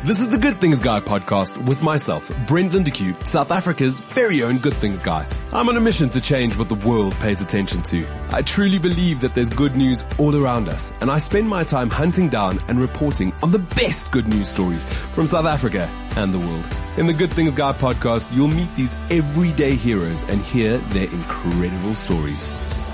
This is the Good Things Guy podcast with myself, Brent Lindeque, South Africa's very own Good Things Guy. I'm on a mission to change what the world pays attention to. I truly believe that there's good news all around us, and I spend my time hunting down and reporting on the best good news stories from South Africa and the world. In the Good Things Guy podcast, you'll meet these everyday heroes and hear their incredible stories.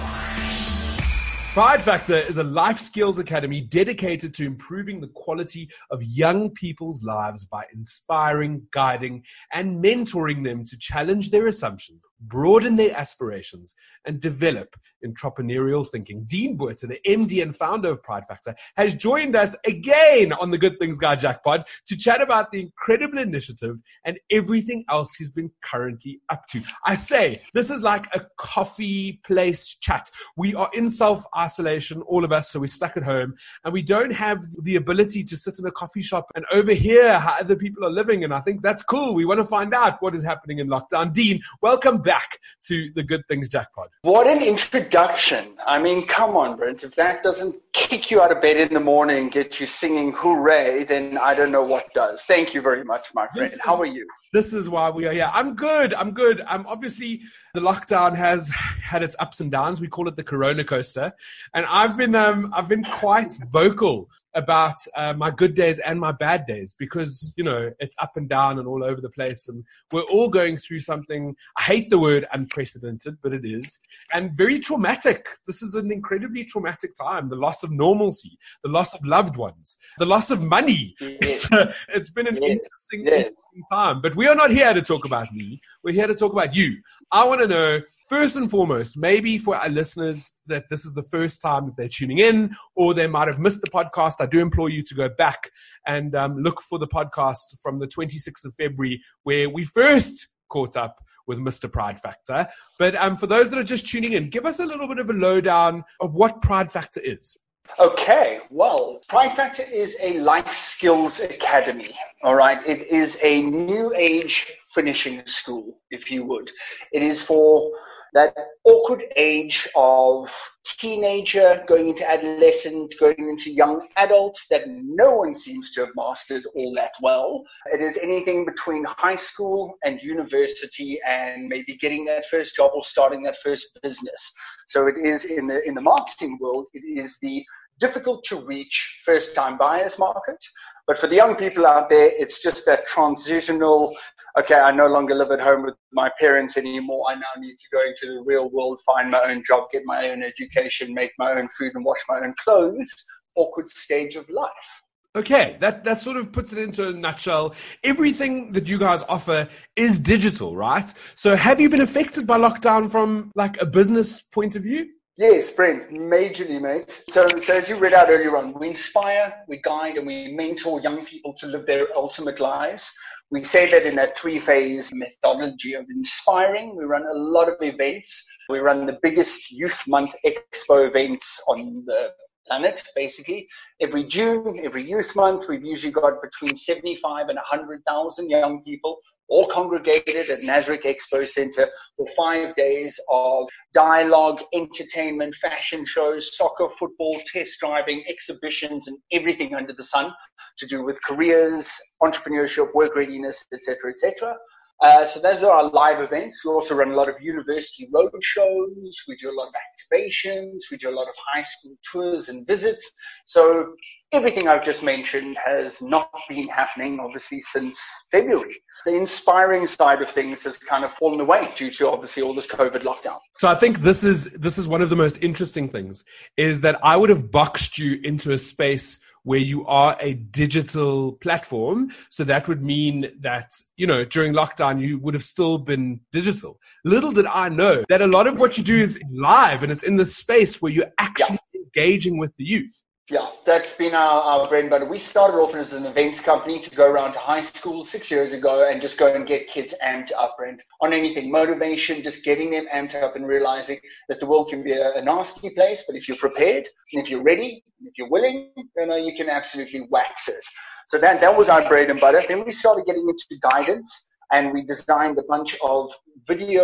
Pride Factor is a life skills academy dedicated to improving the quality of young people's lives by inspiring, guiding, and mentoring them to challenge their assumptions, broaden their aspirations, and develop entrepreneurial thinking. Dean Buerter, the MD and founder of Pride Factor, has joined us again on the Good Things Guy Jackpot to chat about the incredible initiative and everything else he's been currently up to. I say, this is like a coffee place chat. We are in self-isolation, all of us, so we're stuck at home, and we don't have the ability to sit in a coffee shop and overhear how other people are living, and I think that's cool. We want to find out what is happening in lockdown. Dean, welcome back to the Good Things Jackpot. What an introduction. I mean, come on, Brent. If that doesn't kick you out of bed in the morning and get you singing hooray, then I don't know what does. Thank you very much, my friend. How are you? This is why we are here. I'm good. Obviously, the lockdown has had its ups and downs. We call it the Corona coaster. And I've been quite vocal about my good days and my bad days because, you know, it's up and down and all over the place. And we're all going through something, I hate the word unprecedented, but it is, and very traumatic. This is an incredibly traumatic time. The loss of normalcy, the loss of loved ones, the loss of money. Yes. It's been an interesting time. But we are not here to talk about me. We're here to talk about you. I want to know, first and foremost, maybe for our listeners that this is the first time that they're tuning in or they might have missed the podcast. I do implore you to go back and look for the podcast from the 26th of February where we first caught up with Mr. Pride Factor. But for those that are just tuning in, give us a little bit of a lowdown of what Pride Factor is. Okay, well, Pride Factor is a life skills academy, all right? It is a new age finishing school, if you would. It is for that awkward age of teenager going into adolescent, going into young adults that no one seems to have mastered all that well. It is anything between high school and university and maybe getting that first job or starting that first business. So it is in the marketing world, it is the difficult to reach first time buyers market. But for the young people out there, it's just that transitional, okay, I no longer live at home with my parents anymore. I now need to go into the real world, find my own job, get my own education, make my own food and wash my own clothes. Awkward stage of life. Okay, that sort of puts it into a nutshell. Everything that you guys offer is digital, right? So have you been affected by lockdown from like a business point of view? Yes, Brent, majorly, mate. So as you read out earlier on, we inspire, we guide, and we mentor young people to live their ultimate lives. We say that in that three-phase methodology of inspiring. We run a lot of events. We run the biggest Youth Month Expo events on the planet, basically. Every June, every Youth Month, we've usually got between 75 and 100,000 young people all congregated at Nasrec Expo Center for 5 days of dialogue, entertainment, fashion shows, soccer, football, test driving, exhibitions, and everything under the sun to do with careers, entrepreneurship, work readiness, etc., etc. So those are our live events. We also run a lot of university road shows. We do a lot of activations. We do a lot of high school tours and visits. So everything I've just mentioned has not been happening, obviously, since February. The inspiring side of things has kind of fallen away due to, obviously, all this COVID lockdown. So I think this is one of the most interesting things, is that I would have boxed you into a space where you are a digital platform. So that would mean that, you know, during lockdown, you would have still been digital. Little did I know that a lot of what you do is live and it's in the space where you're actually engaging with the youth. Yeah, that's been our bread and butter. We started off as an events company to go around to high school 6 years ago and just go and get kids amped up, and on anything, motivation, just getting them amped up and realizing that the world can be a nasty place, but if you're prepared and if you're ready, and if you're willing, you can absolutely wax it. So that was our bread and butter. Then we started getting into guidance, and we designed a bunch of video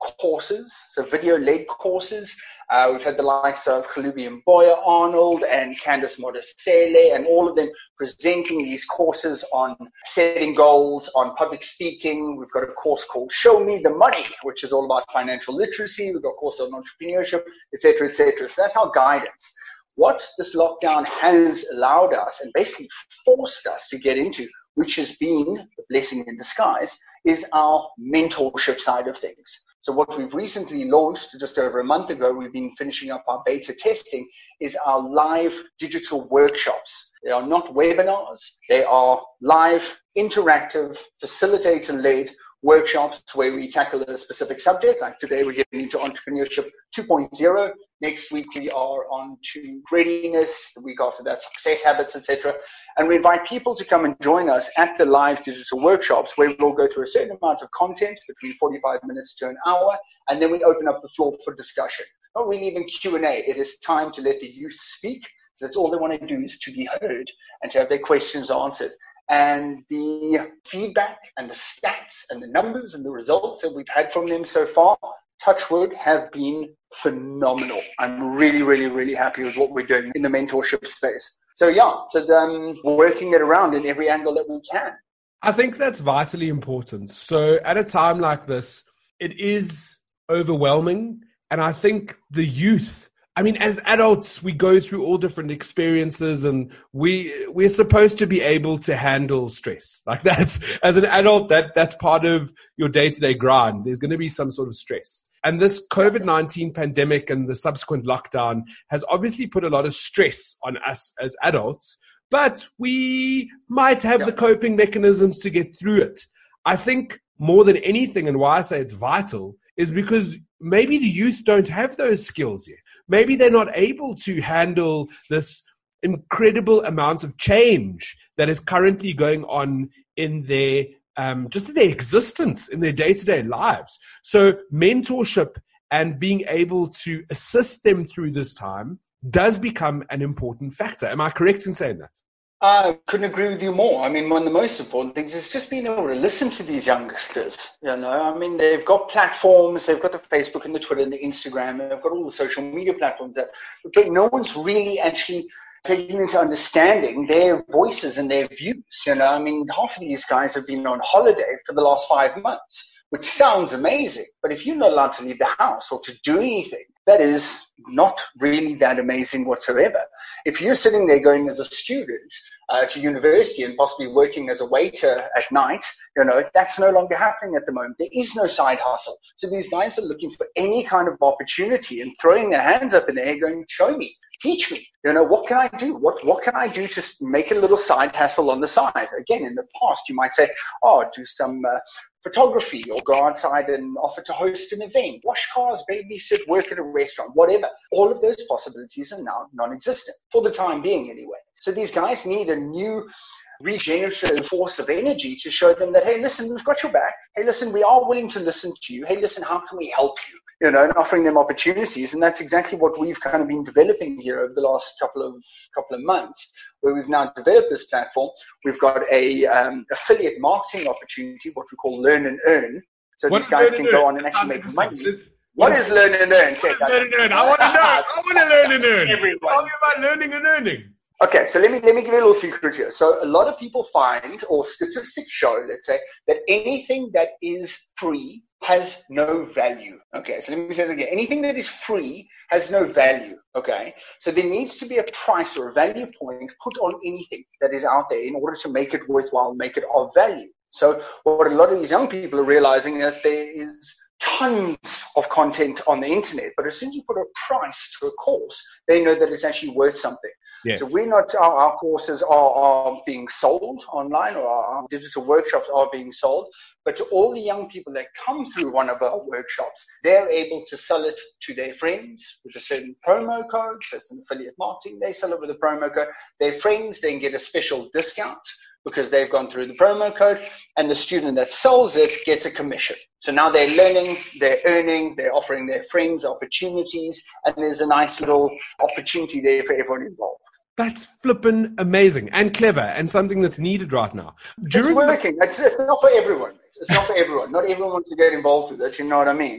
courses, so video-led courses. We've had the likes of Kalubi and Boya Arnold and Candice Modesele, and all of them presenting these courses on setting goals, on public speaking. We've got a course called Show Me the Money, which is all about financial literacy. We've got a course on entrepreneurship, etc., etc. So that's our guidance. What this lockdown has allowed us and basically forced us to get into, which has been a blessing in disguise, is our mentorship side of things. So what we've recently launched just over a month ago, we've been finishing up our beta testing, is our live digital workshops. They are not webinars. They are live, interactive, facilitator-led workshops where we tackle a specific subject. Like today, we're getting into entrepreneurship 2.0. Next week, we are on to readiness. The week after that, success habits, etc. And we invite people to come and join us at the live digital workshops where we'll go through a certain amount of content, between 45 minutes to an hour, and then we open up the floor for discussion. Not really even Q&A. It is time to let the youth speak. So that's all they want to do, is to be heard and to have their questions answered. And the feedback and the stats and the numbers and the results that we've had from them so far, touch wood, have been phenomenal. I'm really, really, really happy with what we're doing in the mentorship space. So working it around in every angle that we can. I think that's vitally important. So at a time like this, it is overwhelming. And I think the youth, I mean, as adults, we go through all different experiences, and we're supposed to be able to handle stress. Like that's, as an adult, that's part of your day-to-day grind. There's going to be some sort of stress. And this COVID-19 pandemic and the subsequent lockdown has obviously put a lot of stress on us as adults, but we might have the coping mechanisms to get through it. I think more than anything, and why I say it's vital, is because maybe the youth don't have those skills yet. Maybe they're not able to handle this incredible amount of change that is currently going on in their just in their existence, in their day-to-day lives. So mentorship and being able to assist them through this time does become an important factor. Am I correct in saying that? I couldn't agree with you more. I mean, one of the most important things is just being able to listen to these youngsters. You know, I mean, they've got platforms, they've got the Facebook and the Twitter and the Instagram, and they've got all the social media platforms but no one's really actually taking into understanding their voices and their views. You know, I mean, half of these guys have been on holiday for the last 5 months, which sounds amazing. But if you're not allowed to leave the house or to do anything, that is not really that amazing whatsoever. If you're sitting there going as a student to university and possibly working as a waiter at night, you know, that's no longer happening at the moment. There is no side hustle. So these guys are looking for any kind of opportunity and throwing their hands up in the air going, show me, teach me, you know, what can I do? What can I do to make a little side hustle on the side? Again, in the past, you might say, do some photography, or go outside and offer to host an event, wash cars, babysit, work at a restaurant, whatever. All of those possibilities are now non-existent, for the time being anyway. So these guys need a new regenerative force of energy to show them that, hey, listen, we've got your back. Hey, listen, we are willing to listen to you. Hey, listen, how can we help you? You know, and offering them opportunities. And that's exactly what we've kind of been developing here over the last couple of months, where we've now developed this platform. We've got a affiliate marketing opportunity, what we call Learn and Earn. So these guys can go on and actually make money. What is Learn and Earn? Learn and Earn. I want to know. I want to learn and earn. Tell me about learning and earning. Okay, so let me give you a little secret here. So a lot of people find, or statistics show, let's say, that anything that is free has no value. Okay, so let me say that again. Anything that is free has no value. Okay, so there needs to be a price or a value point put on anything that is out there in order to make it worthwhile, make it of value. So what a lot of these young people are realizing is that there is tons of content on the internet, but as soon as you put a price to a course, they know that it's actually worth something. Yes. So we're not, our courses are being sold online, or our digital workshops are being sold, but to all the young people that come through one of our workshops, they're able to sell it to their friends with a certain promo code. So it's an affiliate marketing. They sell it with a promo code. Their friends then get a special discount because they've gone through the promo code, and the student that sells it gets a commission. So now they're learning, they're earning, they're offering their friends opportunities, and there's a nice little opportunity there for everyone involved. That's flippin' amazing and clever, and something that's needed right now. It's working. It's not for everyone. It's not for everyone. Not everyone wants to get involved with it, you know what I mean?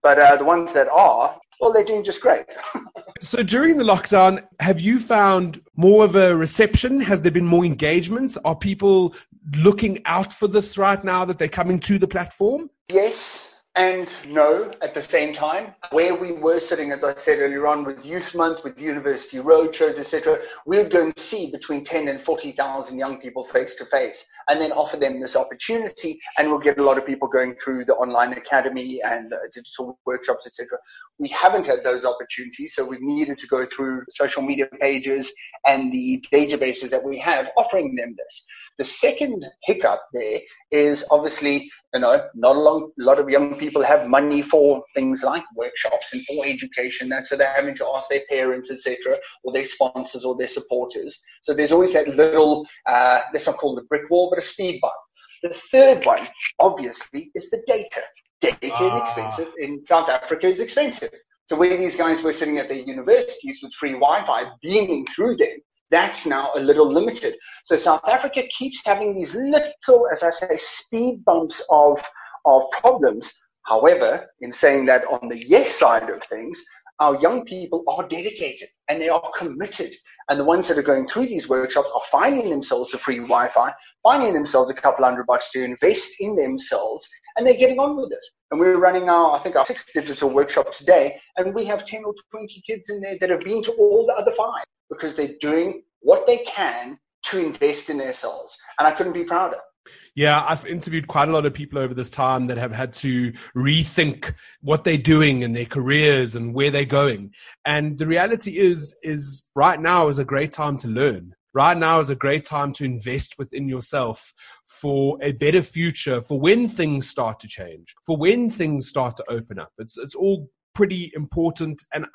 But the ones that are, well, they're doing just great. So during the lockdown, have you found more of a reception? Has there been more engagements? Are people looking out for this right now that they're coming to the platform? Yes and no at the same time. Where we were sitting, as I said earlier on, with Youth Month, with university roadshows, etc., we would go and see between 10 and 40,000 young people face to face and then offer them this opportunity. And we'll get a lot of people going through the online academy and digital workshops, etc. We haven't had those opportunities, so we've needed to go through social media pages and the databases that we have offering them this. The second hiccup there is obviously, not a lot of young people have money for things like workshops and for education, and so they're having to ask their parents, etc., or their sponsors or their supporters. So there's always that little, let's not call it a brick wall, but a speed bump. The third one, obviously, is the data. In South Africa is expensive. So where these guys were sitting at their universities with free Wi-Fi beaming through them, that's now a little limited. So South Africa keeps having these little, as I say, speed bumps of problems. However, in saying that, on the yes side of things, our young people are dedicated and they are committed. And the ones that are going through these workshops are finding themselves the free Wi-Fi, finding themselves a couple $100 to invest in themselves, and they're getting on with it. And we're running our 6th digital workshop today, and we have 10 or 20 kids in there that have been to all the other 5 because they're doing what they can to invest in themselves. And I couldn't be prouder. Yeah, I've interviewed quite a lot of people over this time that have had to rethink what they're doing in their careers and where they're going. And the reality is right now is a great time to learn. Right now is a great time to invest within yourself for a better future, for when things start to change, for when things start to open up. It's all pretty important. And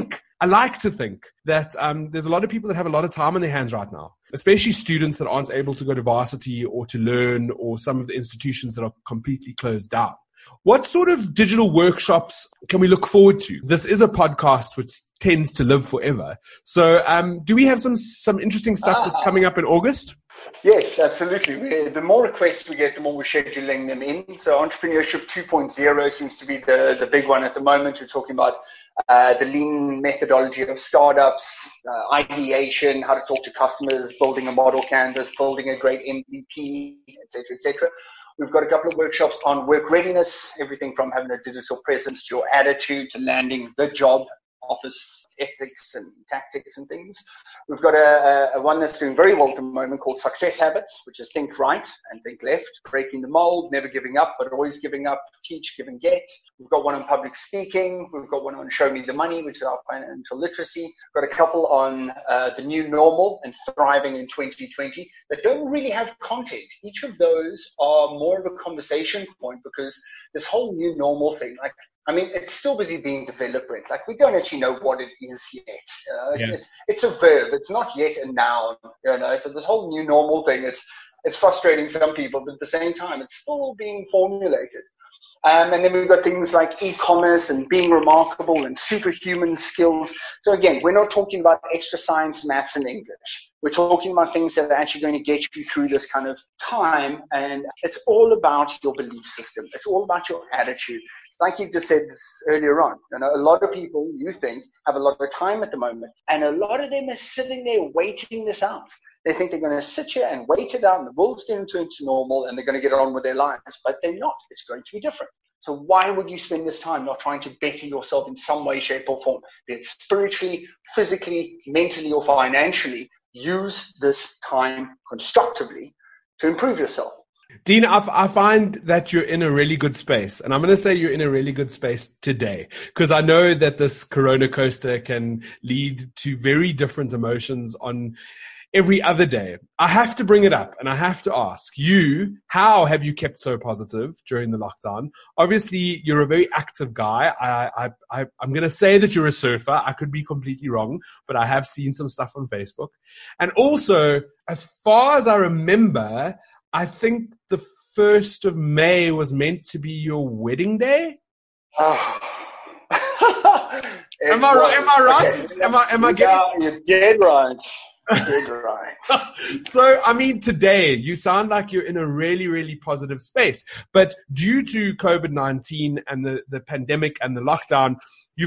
I like to think that there's a lot of people that have a lot of time on their hands right now, especially students that aren't able to go to varsity or to learn, or some of the institutions that are completely closed down. What sort of digital workshops can we look forward to? This is a podcast which tends to live forever. So do we have some interesting stuff that's coming up in August? Yes, absolutely. The more requests we get, the more we're scheduling them in. So Entrepreneurship 2.0 seems to be the big one at the moment. We're talking about the lean methodology of startups, ideation, how to talk to customers, building a model canvas, building a great MVP, etc., etc. We've got a couple of workshops on work readiness, everything from having a digital presence to your attitude to landing the job, office ethics and tactics and things. We've got a one that's doing very well at the moment called Success Habits, which is think right and think left, breaking the mold, never giving up, but always giving up, teach, give and get. We've got one on public speaking. We've got one on Show Me the Money, which is our financial literacy. We've got a couple on the new normal and thriving in 2020 that don't really have content. Each of those are more of a conversation point because this whole new normal thing, it's still busy being developed. Like, we don't actually know what it is yet. It's a verb. It's not yet a noun. So this whole new normal thing, it's frustrating some people, but at the same time, it's still being formulated. And then we've got things like e-commerce and being remarkable and superhuman skills. So again, we're not talking about extra science, maths, and English. We're talking about things that are actually going to get you through this kind of time. And it's all about your belief system. It's all about your attitude. Like you just said earlier on, a lot of people, you think, have a lot of time at the moment. And a lot of them are sitting there waiting this out. They think they're going to sit here and wait it out and the world's going to turn to normal and they're going to get on with their lives, but they're not. It's going to be different. So why would you spend this time not trying to better yourself in some way, shape or form, be it spiritually, physically, mentally or financially? Use this time constructively to improve yourself. Dean, I find that you're in a really good space, and I'm going to say you're in a really good space today, because I know that this Corona coaster can lead to very different emotions on every other day. I have to bring it up, and I have to ask you, how have you kept so positive during the lockdown? Obviously, you're a very active guy. I'm going to say that you're a surfer. I could be completely wrong, but I have seen some stuff on Facebook. And also, as far as I remember, I think the 1st of May was meant to be your wedding day. Oh. Am I right? Okay. You're dead right. Dead right. So, I mean, today you sound like you're in a really, really positive space. But due to COVID-19 and the pandemic and the lockdown,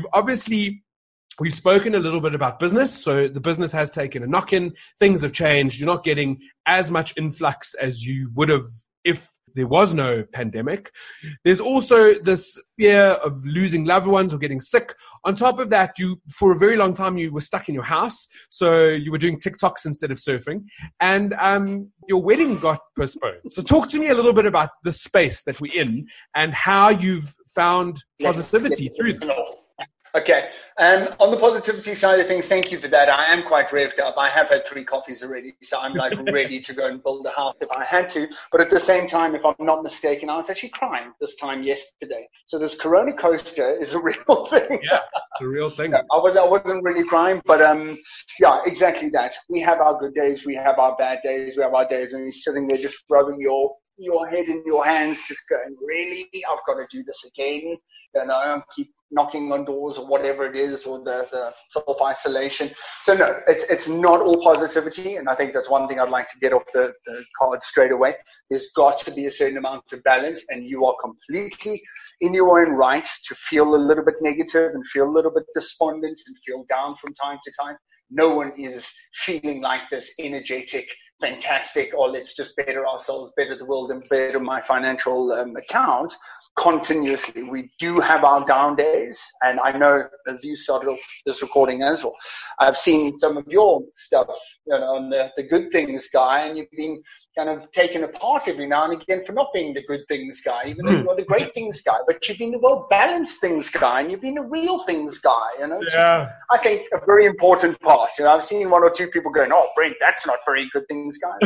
we've spoken a little bit about business. So the business has taken a knock-in. Things have changed. You're not getting as much influx as you would have if there was no pandemic. There's also this fear of losing loved ones or getting sick. On top of that, for a very long time, you were stuck in your house. So you were doing TikToks instead of surfing, and your wedding got postponed. So talk to me a little bit about the space that we're in and how you've found positivity through this. Okay. On the positivity side of things, thank you for that. I am quite revved up. I have had 3 coffees already, so I'm like ready to go and build a house if I had to. But at the same time, if I'm not mistaken, I was actually crying this time yesterday. So this Corona coaster is a real thing. Yeah, it's a real thing. I wasn't really crying, but yeah, exactly that. We have our good days, we have our bad days, we have our days when you're sitting there just rubbing your head in your hands, just going, really? I've got to do this again. You know, keep knocking on doors or whatever it is, or the self-isolation. So no, it's not all positivity, and I think that's one thing I'd like to get off the card straight away. There's got to be a certain amount of balance, and you are completely in your own right to feel a little bit negative and feel a little bit despondent and feel down from time to time. No one is feeling like this energetic, fantastic, or let's just better ourselves, better the world, and better my financial account continuously. We do have our down days, and I know as you started off this recording as well, I've seen some of your stuff, you know, on the good things guy, and you've been kind of taken apart every now and again for not being the good things guy, even though you are the great things guy, but you've been the well-balanced things guy, and you've been the real things guy, you know. Yeah. I think a very important part. You know, I've seen 1 or 2 people going, "Oh, Brent, that's not very good things guy."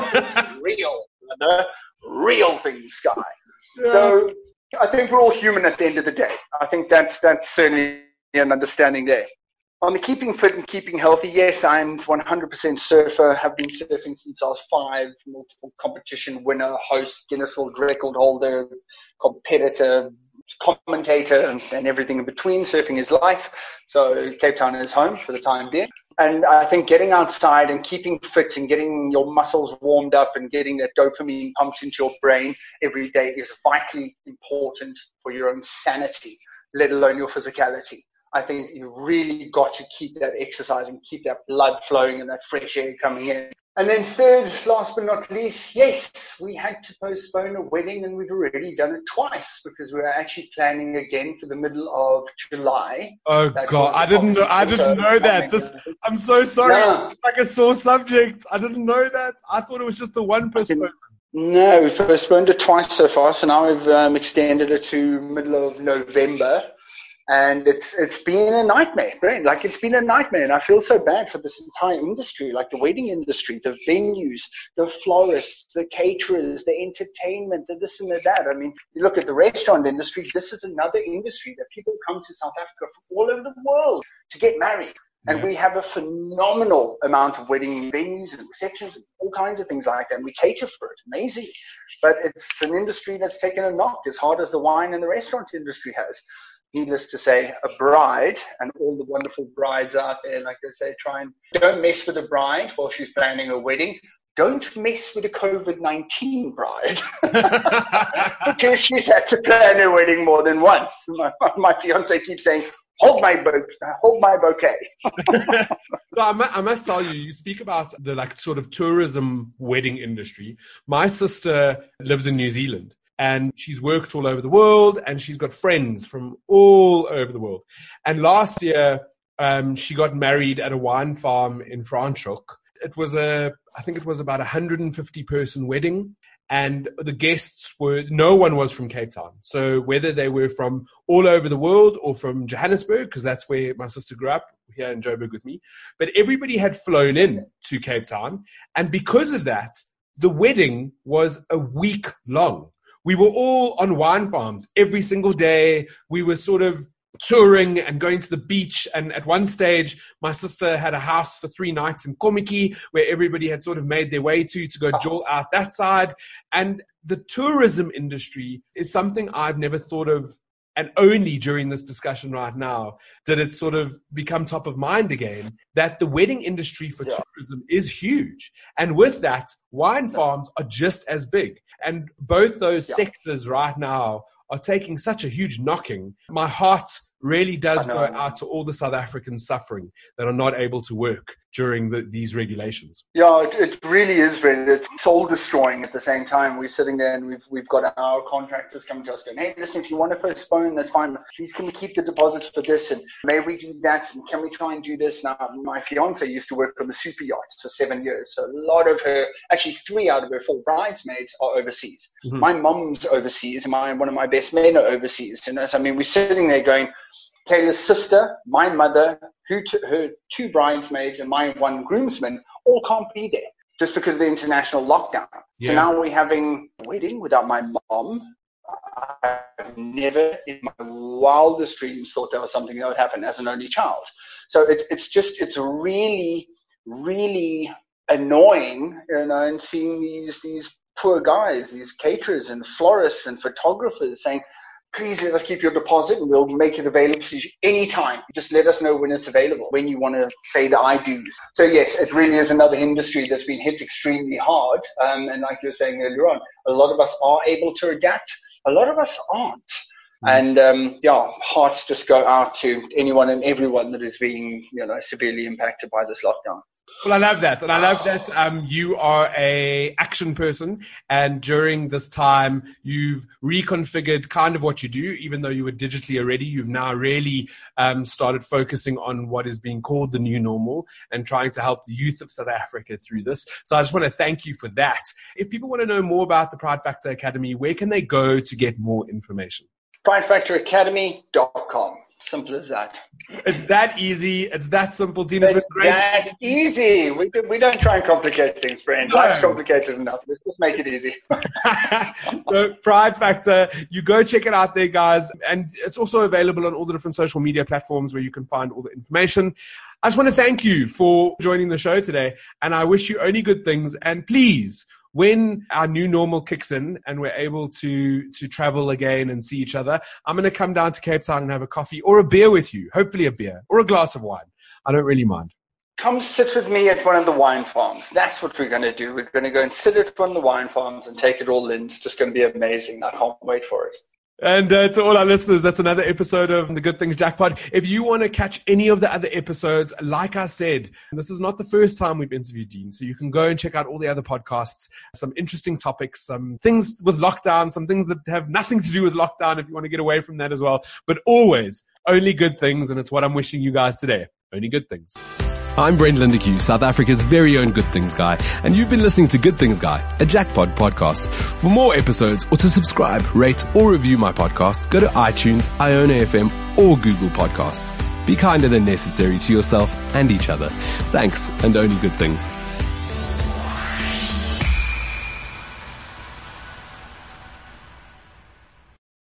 the real things guy. Yeah. So I think we're all human at the end of the day. I think that's certainly an understanding there. On the keeping fit and keeping healthy, yes, I'm 100% surfer. Have been surfing since I was 5. Multiple competition winner, host, Guinness World Record holder, competitor, commentator, and everything in between. Surfing is life. So Cape Town is home for the time being. And I think getting outside and keeping fit and getting your muscles warmed up and getting that dopamine pumped into your brain every day is vitally important for your own sanity, let alone your physicality. I think you really got to keep that exercise and keep that blood flowing and that fresh air coming in. And then third, last but not least, yes, we had to postpone a wedding, and we've already done it twice because we're actually planning again for the middle of July. Oh God, I didn't know that. I'm so sorry. Yeah. It's like a sore subject. I didn't know that. I thought it was just the one postponement. No, we've postponed it twice so far, so now we've extended it to middle of November. And it's been a nightmare, right? Like, it's been a nightmare. And I feel so bad for this entire industry, like the wedding industry, the venues, the florists, the caterers, the entertainment, the this and the that. I mean, you look at the restaurant industry, this is another industry that people come to South Africa from all over the world to get married. And we have a phenomenal amount of wedding venues and receptions and all kinds of things like that. And we cater for it amazing. But it's an industry that's taken a knock as hard as the wine and the restaurant industry has. Needless to say, a bride, and all the wonderful brides out there, like they say, don't mess with a bride while she's planning a wedding. Don't mess with a COVID-19 bride. Because she's had to plan her wedding more than once. My fiance keeps saying, hold my bouquet. So I must tell you, you speak about the like sort of tourism wedding industry. My sister lives in New Zealand. And she's worked all over the world, and she's got friends from all over the world. And last year, she got married at a wine farm in Franschhoek. I think it was about 150-person wedding, and the guests no one was from Cape Town. So whether they were from all over the world or from Johannesburg, because that's where my sister grew up, here in Joburg with me, but everybody had flown in to Cape Town. And because of that, the wedding was a week long. We were all on wine farms every single day. We were sort of touring and going to the beach. And at one stage, my sister had a house for 3 nights in Kommetjie, where everybody had sort of made their way to go jol out that side. And the tourism industry is something I've never thought of and only during this discussion right now did it sort of become top of mind again, that the wedding industry for tourism is huge. And with that, wine farms are just as big. And both those sectors right now are taking such a huge knocking. My heart really does go out to all the South Africans suffering that are not able to work during these regulations. Yeah, it really is, Brent. It's soul destroying at the same time. We're sitting there and we've got our contractors coming to us going, hey, listen, if you want to postpone, that's fine. Please can we keep the deposit for this? And may we do that? And can we try and do this? Now, my fiance used to work on the super yachts for 7 years. So a lot of her, actually 3 out of her 4 bridesmaids are overseas. Mm-hmm. My mom's overseas. One of my best men are overseas. So, I mean, we're sitting there going, Taylor's sister, my mother, her 2 bridesmaids, and my 1 groomsman all can't be there just because of the international lockdown. Yeah. So now we're having a wedding without my mom. I've never in my wildest dreams thought that was something that would happen as an only child. So it's really, really annoying, and seeing these poor guys, these caterers and florists and photographers saying, please let us keep your deposit and we'll make it available to you anytime. Just let us know when it's available, when you want to say the I do's. So yes, it really is another industry that's been hit extremely hard. And like you were saying earlier on, a lot of us are able to adapt. A lot of us aren't. And hearts just go out to anyone and everyone that is being, severely impacted by this lockdown. Well, I love that. And I love that you are a action person. And during this time, you've reconfigured kind of what you do. Even though you were digitally already, you've now really started focusing on what is being called the new normal and trying to help the youth of South Africa through this. So I just want to thank you for that. If people want to know more about the Pride Factor Academy, where can they go to get more information? PrideFactorAcademy.com. Simple as that. It's that easy. It's that simple. Dean, it's great. That easy. We don't try and complicate things, Brent. No. Life's complicated enough. Let's just make it easy. So Pride Factor, you go check it out there, guys. And it's also available on all the different social media platforms where you can find all the information. I just want to thank you for joining the show today. And I wish you only good things. And please, when our new normal kicks in and we're able to travel again and see each other, I'm going to come down to Cape Town and have a coffee or a beer with you, hopefully a beer or a glass of wine. I don't really mind. Come sit with me at one of the wine farms. That's what we're going to do. We're going to go and sit at one of the wine farms and take it all in. It's just going to be amazing. I can't wait for it. And to all our listeners, that's another episode of the Good Things Jackpot. If you want to catch any of the other episodes, like I said, this is not the first time we've interviewed Dean, so you can go and check out all the other podcasts, some interesting topics, some things with lockdown, some things that have nothing to do with lockdown if you want to get away from that as well. But always, only good things, and it's what I'm wishing you guys today. Only good things. I'm Brent Lindeque, South Africa's very own Good Things Guy, and you've been listening to Good Things Guy, a Jackpot podcast. For more episodes or to subscribe, rate, or review my podcast, go to iTunes, Iona FM, or Google Podcasts. Be kinder than necessary to yourself and each other. Thanks, and only good things.